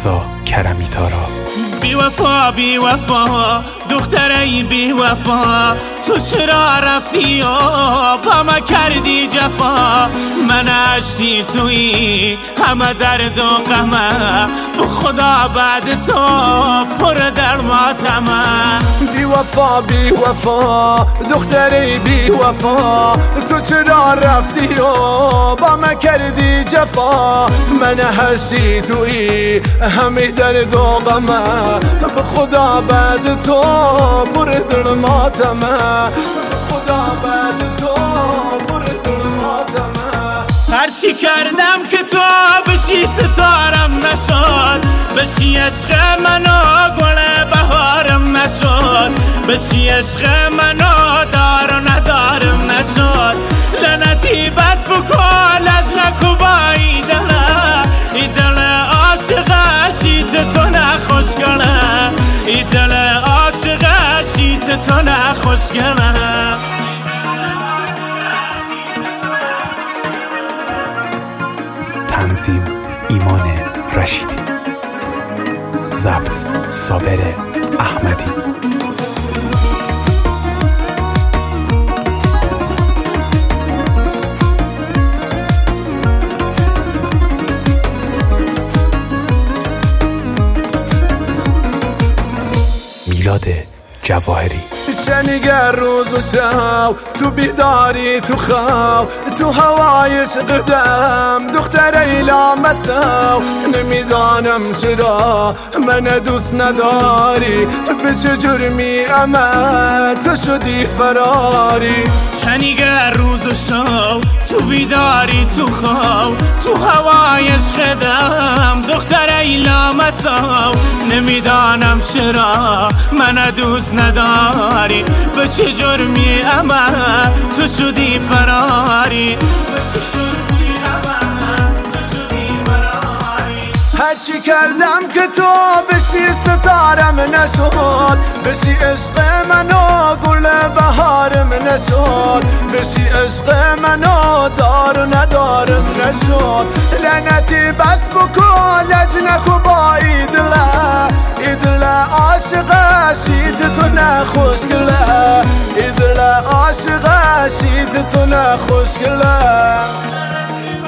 رضا کرمی تارا. بی وفا بی وفا دخترای بی وفا، تو چرا رفتی و با ما کردی جفا؟ من اشتی توی همه درد و غمه، به خدا بعد تو پر در ماتمه. بی وفا بی وفا دخترای بی وفا، تو چرا رفتی و با ما کردی جفا؟ من اشتی توی همه درد و غمه، به خدا بعد تو پر در ماتمه. به خدا بعد تو پر در ماتمه. هر چی کردم که تو بشی ستارم نشد، بشی عشق منو گل بهارم نشد، بشی عشق منو دار و ندارم نشد. لعنتی بس بکن لجنک و با ای دل عاشق شیت تو نخوشگله، ای دل عاشق شیت تو نخوشگله. تنظیم ایمان رشیدی، ضبط صابر احمدی. میلاد جواهری. شنیگر روز و شب تو بیداری تو خواب، تو هوای قدم دختر لامسو. نمیدانم چرا من دوست نداری، به چه جرمی اما تو شدی فراری. شنیگر روز و شب تو بیداری تو خواب، تو هوای قدم دختر لامسو. نمیدانم چرا من دوست نداری، به چه جرمی اما تو شدی فراری. هرچی کردم که تو بشی ستارم نشد، بشی عشق منو گل بهارم نشد، بشی عشق منو دار و ندارم نشد. لعنتی بس بکن لجنک و با ایدل عاشق شیت تو نخوشگله، ایدل عاشق شیت تو نخوشگله.